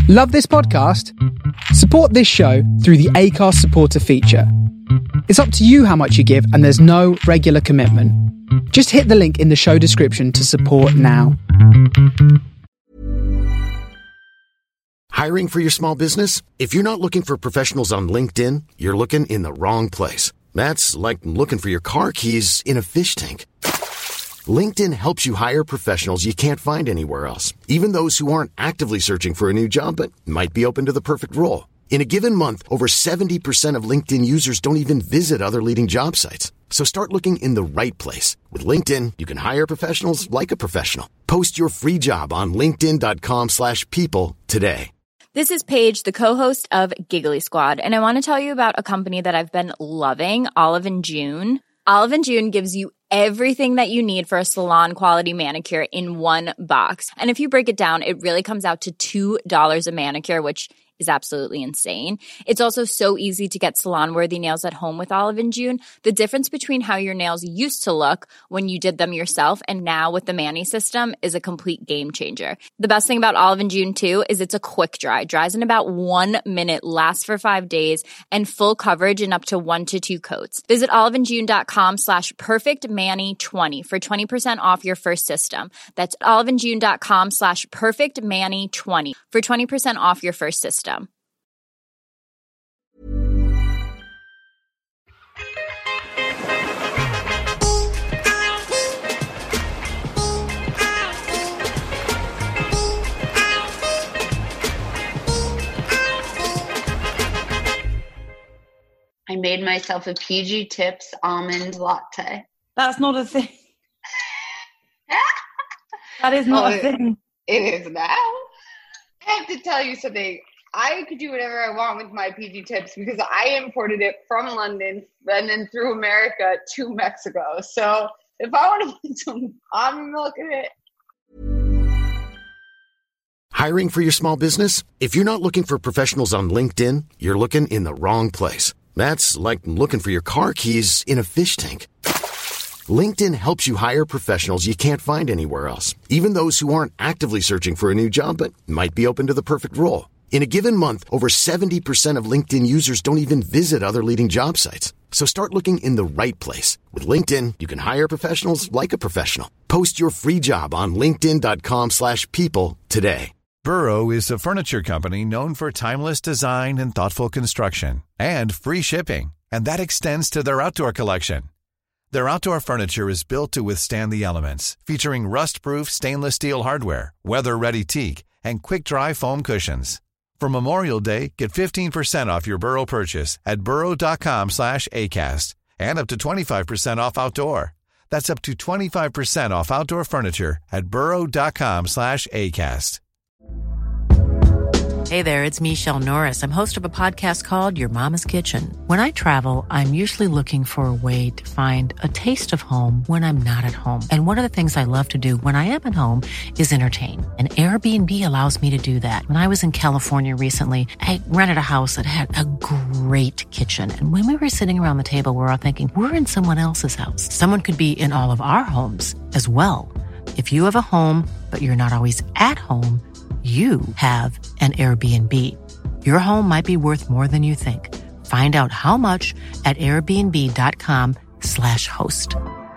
Love this podcast? Support this show through the Acast supporter feature. It's up to you how much you give, and there's no regular commitment. Just hit the link in the show description to support now. Hiring for your small business? If you're not looking for professionals on LinkedIn, you're looking in the wrong place. That's like looking for your car keys in a fish tank. LinkedIn helps you hire professionals you can't find anywhere else, even those who aren't actively searching for a new job but might be open to the perfect role. In a given month, over 70% of LinkedIn users don't even visit other leading job sites. So start looking in the right place. With LinkedIn, you can hire professionals like a professional. Post your free job on linkedin.com/people today. This is Paige, the co-host of Giggly Squad, and I want to tell you about a company that I've been loving, Olive & June. Olive & June gives you everything that you need for a salon-quality manicure in one box. And if you break it down, it really comes out to $2 a manicure, which is absolutely insane. It's also so easy to get salon-worthy nails at home with Olive & June. The difference between how your nails used to look when you did them yourself and now with the Mani system is a complete game changer. The best thing about Olive & June, too, is it's a quick dry. Dries in about 1 minute, lasts for 5 days, and full coverage in up to 1 to 2 coats. Visit oliveandjune.com/perfectmani20 for 20% off your first system. That's oliveandjune.com/perfectmani20 for 20% off your first system. I made myself a PG Tips almond latte. That's not a thing. That is not a thing. It is now. I have to tell you something. I could do whatever I want with my PG Tips because I imported it from London and then through America to Mexico. So if I want to put some almond milk in it. Hiring for your small business? If you're not looking for professionals on LinkedIn, you're looking in the wrong place. That's like looking for your car keys in a fish tank. LinkedIn helps you hire professionals you can't find anywhere else, even those who aren't actively searching for a new job but might be open to the perfect role. In a given month, over 70% of LinkedIn users don't even visit other leading job sites. So start looking in the right place. With LinkedIn, you can hire professionals like a professional. Post your free job on linkedin.com/people today. Burrow is a furniture company known for timeless design and thoughtful construction and free shipping, and that extends to their outdoor collection. Their outdoor furniture is built to withstand the elements, featuring rust-proof stainless steel hardware, weather-ready teak, and quick-dry foam cushions. For Memorial Day, get 15% off your Burrow purchase at burrow.com/ACAST and up to 25% off outdoor. That's up to 25% off outdoor furniture at burrow.com/ACAST. Hey there, it's Michelle Norris. I'm host of a podcast called Your Mama's Kitchen. When I travel, I'm usually looking for a way to find a taste of home when I'm not at home. And one of the things I love to do when I am at home is entertain. And Airbnb allows me to do that. When I was in California recently, I rented a house that had a great kitchen. And when we were sitting around the table, we were all thinking, we're in someone else's house. Someone could be in all of our homes as well. If you have a home, but you're not always at home, you have an Airbnb. Your home might be worth more than you think. Find out how much at airbnb.com/host.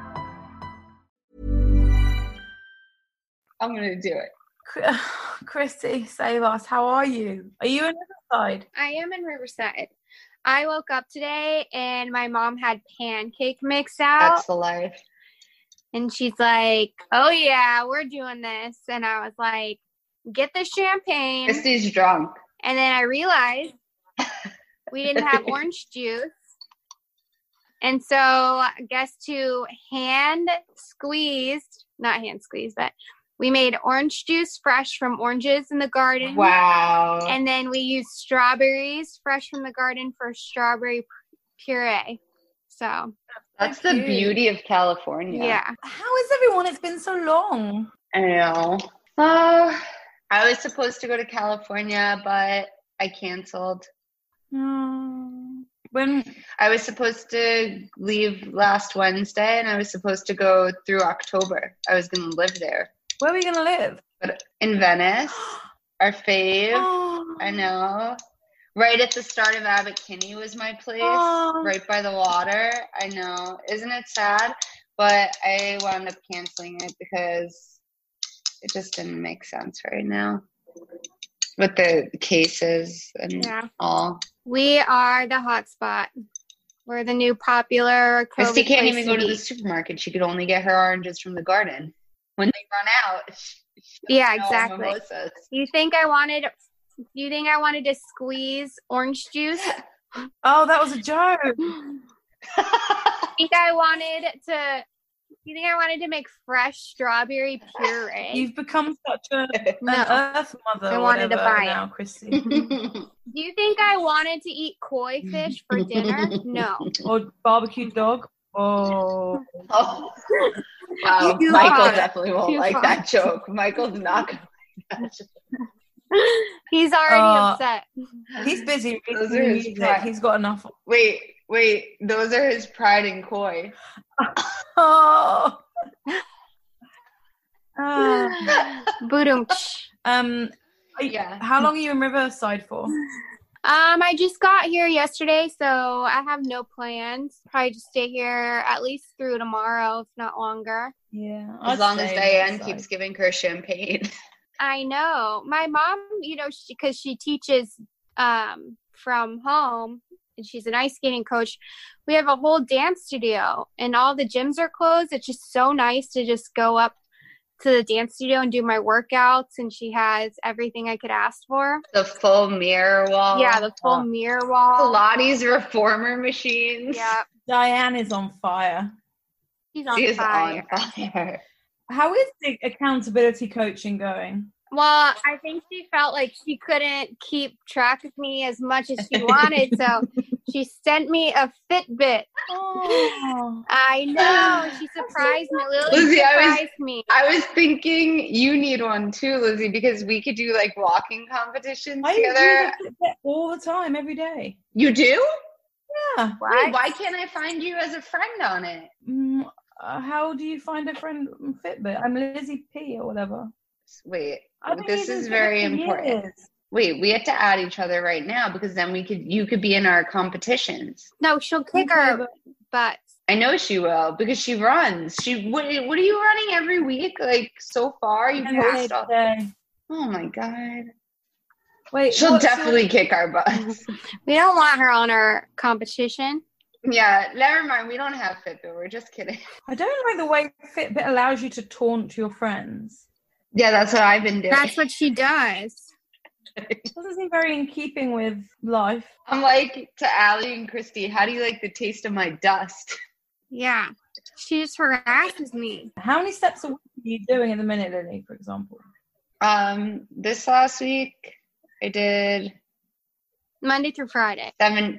I'm going to do it. Christy, save us. How are you? Are you in Riverside? I am in Riverside. I woke up today and my mom had pancake mix out. That's the life. And she's like, oh yeah, we're doing this. And I was like, get the champagne. Christy's drunk. And then I realized we didn't have orange juice. And so I guess but we made orange juice fresh from oranges in the garden. Wow. And then we used strawberries fresh from the garden for strawberry puree. So that's the beauty of California. Yeah. How is everyone? It's been so long. I know. I was supposed to go to California, but I canceled. When I was supposed to leave last Wednesday, and I was supposed to go through October. I was going to live there. Where are we going to live? But in Venice, our fave. I know. Right at the start of Abbot Kinney was my place, right by the water. I know. Isn't it sad? But I wound up canceling it because it just didn't make sense right now with the cases and all. We are the hot spot. We're the new popular COVID Christy can't place even to go to be. the supermarket. She could only get her oranges from the garden. When they run out, Yeah, exactly. Mimosas. You think I wanted to squeeze orange juice? Oh, that was a joke. You think I wanted to make fresh strawberry puree? You've become such an No. earth mother. I wanted to buy now, it. Chrissy. Do you think I wanted to eat koi fish for dinner? No. Or barbecue dog. Oh. Oh. Wow, You Michael fought it. definitely won't You like fought that joke. Michael's not going to like that joke. He's already upset. He's busy Those reading are his music. pride. He's got enough. Wait. Those are his pride and koi. Oh. Boodum. Yeah. How long are you in Riverside for? I just got here yesterday, so I have no plans. Probably just stay here at least through tomorrow, if not longer. Yeah. As long as Diane keeps giving her champagne. I know. My mom, because she teaches from home, and she's an ice skating coach, we have a whole dance studio, and all the gyms are closed. It's just so nice to just go up to the dance studio and do my workouts, and she has everything I could ask for. The full mirror wall. Yeah, the full mirror wall. Pilates reformer machines. Yeah. Diane is on fire. She's on She is fire. on fire. How is the accountability coaching going? Well, I think she felt like she couldn't keep track of me as much as she wanted, so she sent me a Fitbit. Oh. I know. She surprised me. Lily Lizzie, surprised me. I was thinking you need one too, Lizzie, because we could do like walking competitions I together. do that all the time, every day. You do? Yeah. Wait, why can't I find you as a friend on it? How do you find a friend on Fitbit? I'm Lizzie P or whatever. Wait, I've been this using is very Fitbit for important. years. Wait, we have to add each other right now because then you could be in our competitions. No, she'll kick her butt. I know she will because she runs. What are you running every week? Like so far, you post all. Oh my god! Wait, she'll definitely kick our butts. We don't want her on our competition. Yeah, never mind. We don't have Fitbit. We're just kidding. I don't like the way Fitbit allows you to taunt your friends. Yeah, that's what I've been doing. That's what she does. It doesn't seem very in keeping with life. I'm like to Allie and Christy, how do you like the taste of my dust? Yeah. She just harasses me. How many steps a week are you doing at the minute, Lily, for example? This last week I did Monday through Friday.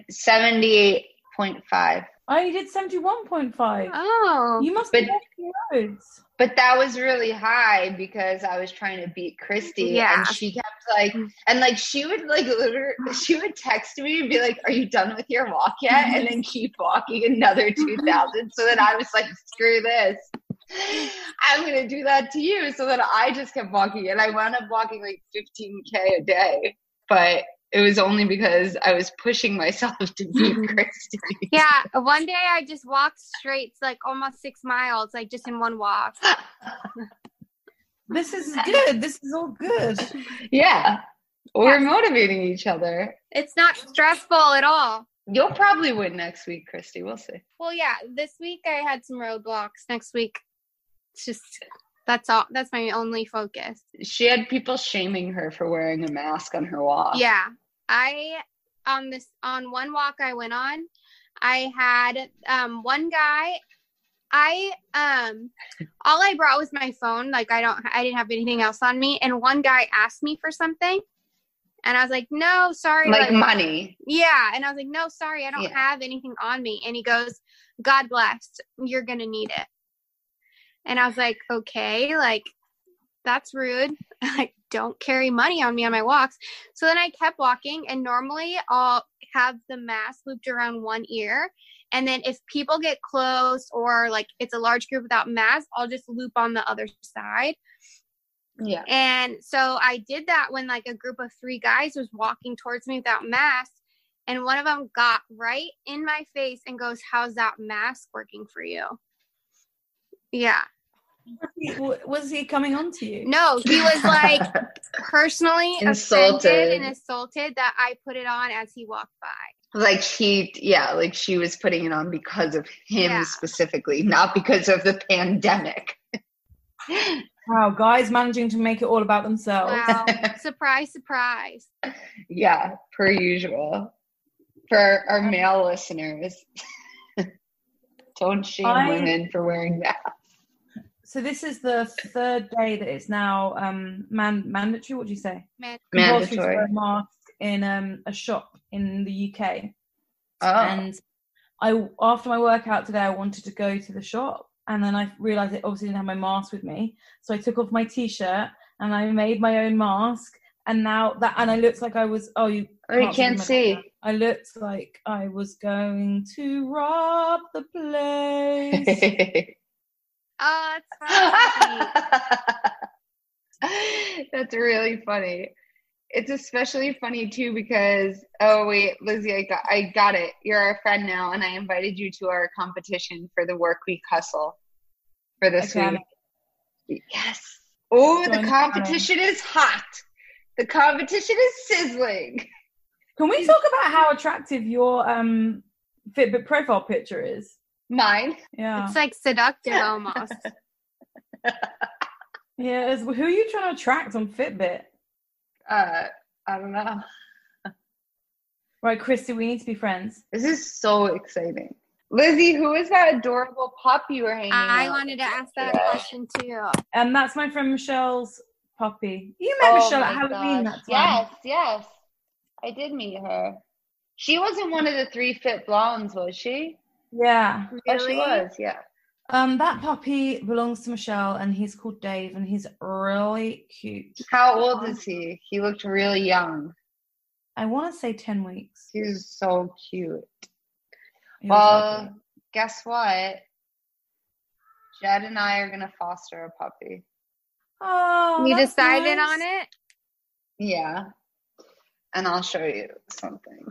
78.5. Oh, you did 71.5. Oh. You must be walking roads. But that was really high because I was trying to beat Christy. Yeah. And she kept like, and like she would like literally, she would text me and be like, are you done with your walk yet? And then keep walking another 2,000. So then I was like, screw this. I'm going to do that to you. So then I just kept walking and I wound up walking like 15K a day. But it was only because I was pushing myself to beat Christy. Yeah, one day I just walked straight, like almost 6 miles, like just in one walk. This is good. This is all good. Yeah. We're motivating each other. It's not stressful at all. You'll probably win next week, Christy. We'll see. Well, yeah, this week I had some roadblocks. Next week, it's just, that's all. That's my only focus. She had people shaming her for wearing a mask on her walk. Yeah. On one walk I went on, I had one guy, all I brought was my phone. Like I didn't have anything else on me. And one guy asked me for something and I was like, no, sorry. Like money. Yeah. And I was like, no, sorry, I don't have anything on me. And he goes, God bless, you're going to need it. And I was like, okay, like that's rude. I don't carry money on me on my walks. So then I kept walking, and normally I'll have the mask looped around one ear. And then if people get close or like it's a large group without masks, I'll just loop on the other side. Yeah. And so I did that when like a group of 3 guys was walking towards me without masks. And one of them got right in my face and goes, "How's that mask working for you?" Yeah. Was he coming on to you? No, he was like personally offended and insulted that I put it on as he walked by. Like she was putting it on because of him specifically, not because of the pandemic. Wow, guys managing to make it all about themselves. Wow. Surprise, surprise. Yeah, per usual. For our male listeners, don't shame women for wearing masks. So this is the 3rd day that it's now mandatory. What do you say? Mandatory. To wear a mask in a shop in the UK. Oh. And after my workout today, I wanted to go to the shop, and then I realized I obviously didn't have my mask with me, so I took off my t-shirt and I made my own mask. And now I looked like I was. You can't see. I looked like I was going to rob the place. Oh, that's funny. That's really funny. It's especially funny too because Lizzie, I got it. You're our friend now, and I invited you to our competition for the Work Week Hustle for this week. Yes. Oh, the competition is hot. The competition is sizzling. Can we talk about how attractive your Fitbit profile picture is? Mine? Yeah. It's like seductive almost. Yeah. Who are you trying to attract on Fitbit? I don't know. Right, Christy, we need to be friends. This is so exciting. Lizzie, who is that adorable pup you were hanging I out wanted to ask that question too. That's my friend Michelle's puppy. You met Michelle at Halloween that time. Yes. I did meet her. She wasn't one of the 3 fit blondes, was she? Yeah. Really? Oh, she was, yeah. That puppy belongs to Michelle, and he's called Dave, and he's really cute. How old is he? He looked really young. I want to say 10 weeks. He's so cute. Well, guess what? Jed and I are going to foster a puppy. Oh, you decided nice. on it? Yeah. And I'll show you something.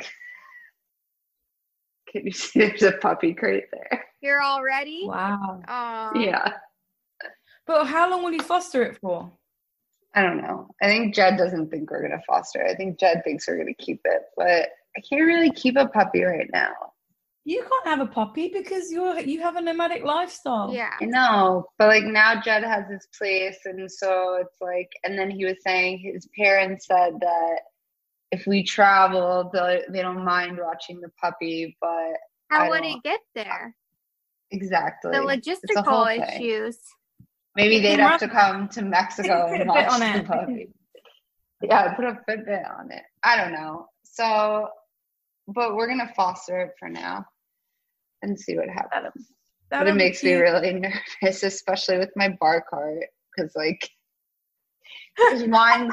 Can you see there's a puppy crate there? You're all ready? Wow. Yeah. But how long will you foster it for? I don't know. I think Jed doesn't think we're going to foster it. I think Jed thinks we're going to keep it. But I can't really keep a puppy right now. You can't have a puppy because you have a nomadic lifestyle. Yeah. I know. But like now Jed has his place. And so it's like, and then he was saying his parents said that if we travel, they don't mind watching the puppy, but how would it get there? Exactly. The logistical issues. Maybe they'd have to come to Mexico and watch the puppy. Yeah, put a Fitbit on it. I don't know. So, but we're going to foster it for now and see what happens. But it makes me really nervous, especially with my bar cart, because like there's wine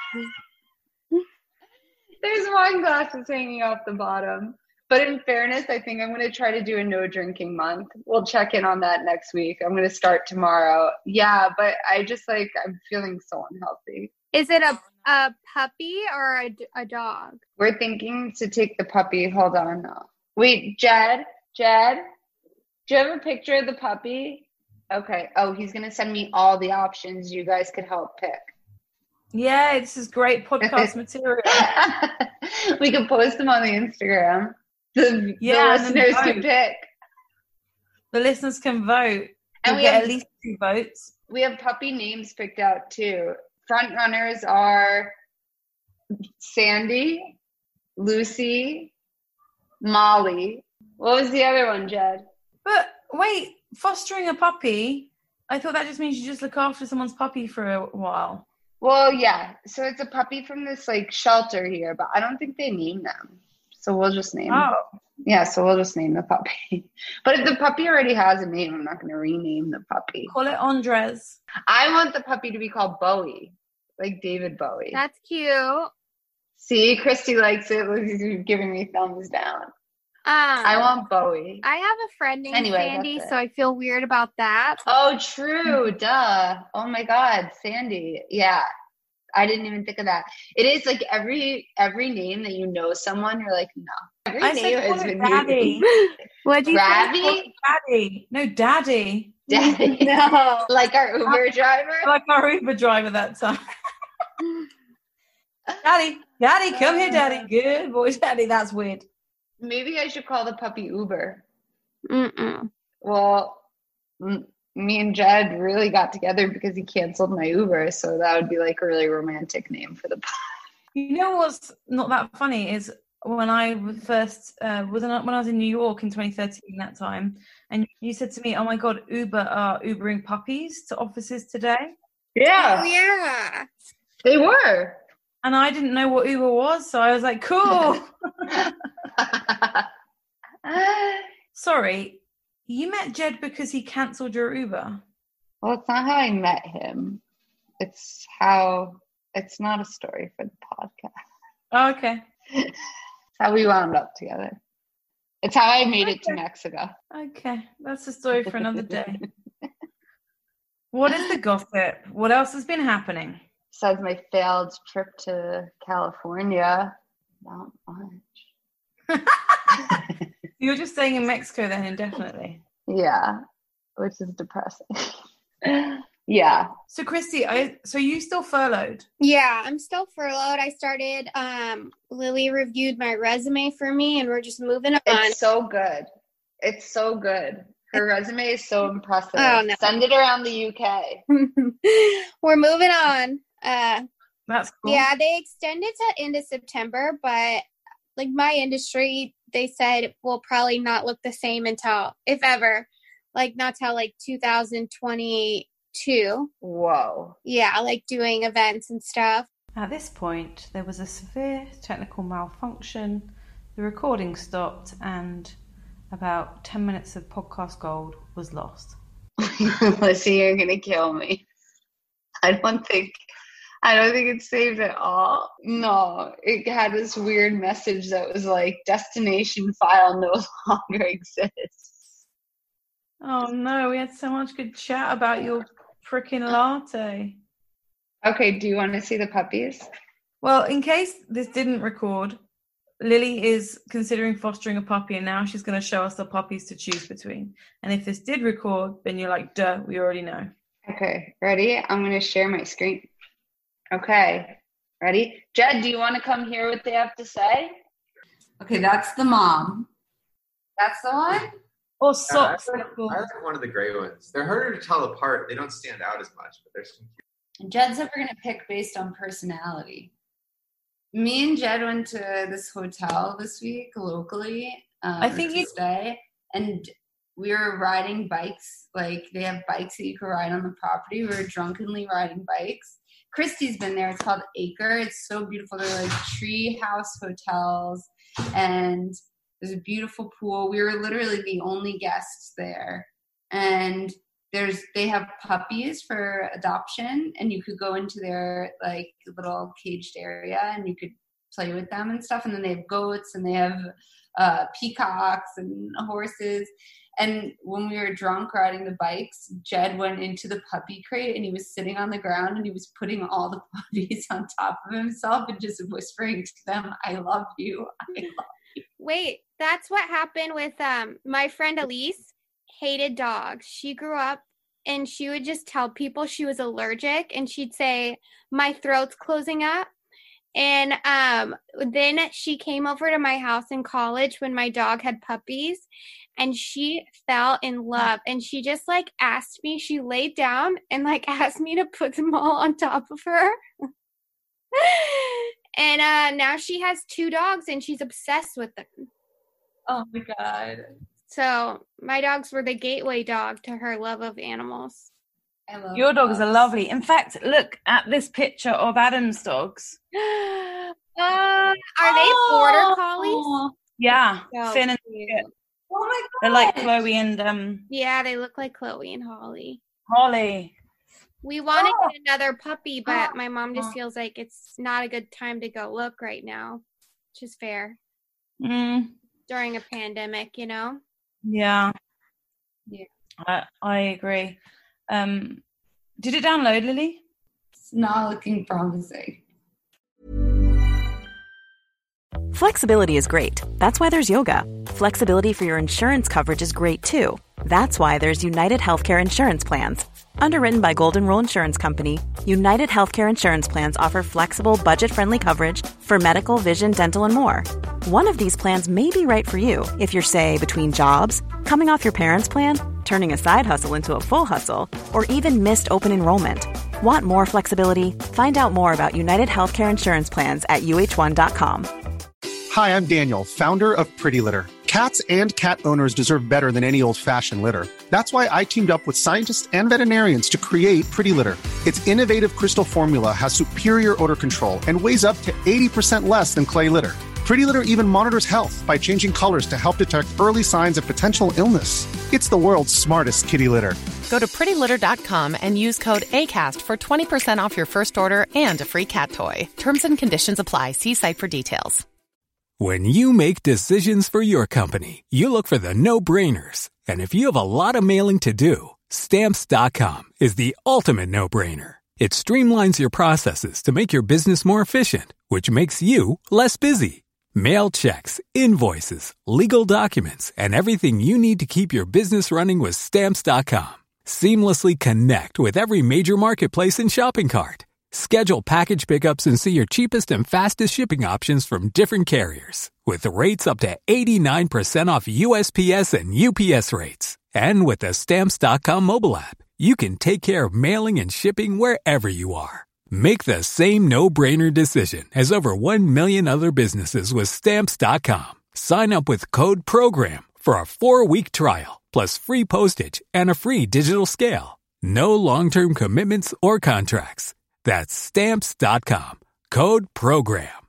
glasses hanging off the bottom. But in fairness, I think I'm going to try to do a no drinking month. We'll check in on that next week. I'm going to start tomorrow. Yeah, but I just I'm feeling so unhealthy. Is it a puppy or a dog? We're thinking to take the puppy. Hold on. Wait, Jed, do you have a picture of the puppy? Okay. Oh, he's going to send me all the options you guys could help pick. Yeah, this is great podcast material. We can post them on the Instagram. The listeners can pick. The listeners can vote. And we get at least 2 votes. We have puppy names picked out too. Front runners are Sandy, Lucy, Molly. What was the other one, Jed? But wait, fostering a puppy, I thought that just means you just look after someone's puppy for a while. Well, yeah. So it's a puppy from this shelter here, but I don't think they name them. So we'll just name them. Yeah, so we'll just name the puppy. But if the puppy already has a name, I'm not going to rename the puppy. Call it Andres. I want the puppy to be called Bowie, like David Bowie. That's cute. See, Christy likes it. She's giving me thumbs down. I want Bowie. I have a friend named Sandy, so I feel weird about that. Oh, true. Duh. Oh my God, Sandy. Yeah. I didn't even think of that. It is like every name that you know someone, you're like, no. Every name has been Daddy. What'd you say? Daddy. No, Daddy. Daddy. No. Like our Uber driver? Like our Uber driver that time. Daddy, come here, Daddy. Good boy, Daddy. That's weird. Maybe I should call the puppy Uber. Mm-mm. Well, me and Jed really got together because he canceled my Uber, so that would be like a really romantic name for the puppy. You know what's not that funny is when I first when I was in New York in 2013 that time, and you said to me, "Oh my God, Uber are Ubering puppies to offices today." Yeah. Oh, yeah. They were. And I didn't know what Uber was, so I was like, "Cool." Sorry, you met Jed because he cancelled your Uber? Well, it's not how I met him. It's not a story for the podcast. Oh, okay. It's how we wound up together. It's how I made it to Mexico. Okay, that's a story for another day. What is the gossip? What else has been happening? Besides my failed trip to California, not much. You're just staying in Mexico then indefinitely? Yeah, which is depressing. Yeah. So Christy, so you still furloughed? Yeah, I'm still furloughed. I started, Lily reviewed my resume for me and we're just moving on. It's so good. It's so good. Her resume is so impressive. Oh, no. Send it around the UK. We're moving on. That's cool. Yeah, they extended to end of September, but like my industry, they said it will probably not look the same until, if ever, like not till like 2022. Whoa. Yeah, like doing events and stuff. At this point, there was a severe technical malfunction. The recording stopped and about 10 minutes of podcast gold was lost. Listen, you're going to kill me. I don't think it's saved at all. No, it had this weird message that was like, destination file no longer exists. Oh no, we had so much good chat about your freaking latte. Okay, do you want to see the puppies? Well, in case this didn't record, Lily is considering fostering a puppy and now she's going to show us the puppies to choose between. And if this did record, then you're like, duh, we already know. Okay, ready? I'm going to share my screen. Okay, ready? Jed, do you want to come hear what they have to say? Okay, that's the mom. That's the one? Or socks. I like one of the gray ones. They're harder to tell apart. They don't stand out as much, but they're some cute. Jed said we're going to pick based on personality. Me and Jed went to this hotel this week locally I think to stay, and we were riding bikes. Like, they have bikes that you can ride on the property. We were drunkenly riding bikes. Christy's been there. It's called Acre. It's so beautiful. They're like tree house hotels, and there's a beautiful pool. We were literally the only guests there. And they have puppies for adoption, and you could go into their like little caged area and you could play with them and stuff. And then they have goats and they have peacocks and horses. And when we were drunk riding the bikes, Jed went into the puppy crate and he was sitting on the ground and he was putting all the puppies on top of himself and just whispering to them, "I love you. I love you." Wait, that's what happened with my friend Elise. Hated dogs. She grew up and she would just tell people she was allergic and she'd say, "My throat's closing up." And then she came over to my house in college when my dog had puppies and she fell in love. And she just like asked me, she laid down and like asked me to put them all on top of her. And now she has 2 dogs and she's obsessed with them. Oh my God. So my dogs were the gateway dog to her love of animals. I love Your dogs are lovely. In fact, look at this picture of Adam's dogs. Are they border collies? Yeah, So Finn and cute. Oh my God. they're like Chloe and Yeah, they look like Chloe and Holly. Holly. We want to get another puppy, but my mom just feels like it's not a good time to go look right now, which is fair. Mm. during a pandemic, you know? Yeah. I agree. Did it download, Lily? It's not looking promising. Flexibility is great. That's why there's yoga. Flexibility for your insurance coverage is great too. That's why there's United Healthcare Insurance Plans. Underwritten by Golden Rule Insurance Company, United Healthcare Insurance Plans offer flexible, budget-friendly coverage for medical, vision, dental, and more. One of these plans may be right for you if you're, say, between jobs, coming off your parents' plan, turning a side hustle into a full hustle, or even missed open enrollment. Want more flexibility? Find out more about United Healthcare Insurance Plans at uh1.com. Hi, I'm Daniel, founder of Pretty Litter. Cats and cat owners deserve better than any old-fashioned litter. That's why I teamed up with scientists and veterinarians to create Pretty Litter. Its innovative crystal formula has superior odor control and weighs up to 80% less than clay litter. Pretty Litter even monitors health by changing colors to help detect early signs of potential illness. It's the world's smartest kitty litter. Go to prettylitter.com and use code ACAST for 20% off your first order and a free cat toy. Terms and conditions apply. See site for details. When you make decisions for your company, you look for the no-brainers. And if you have a lot of mailing to do, Stamps.com is the ultimate no-brainer. It streamlines your processes to make your business more efficient, which makes you less busy. Mail checks, invoices, legal documents, and everything you need to keep your business running with Stamps.com. Seamlessly connect with every major marketplace and shopping cart. Schedule package pickups and see your cheapest and fastest shipping options from different carriers, with rates up to 89% off USPS and UPS rates. And with the Stamps.com mobile app, you can take care of mailing and shipping wherever you are. Make the same no-brainer decision as over 1 million other businesses with Stamps.com. Sign up with code PROGRAM for a 4-week trial, plus free postage and a free digital scale. No long-term commitments or contracts. That's Stamps.com. Code PROGRAM.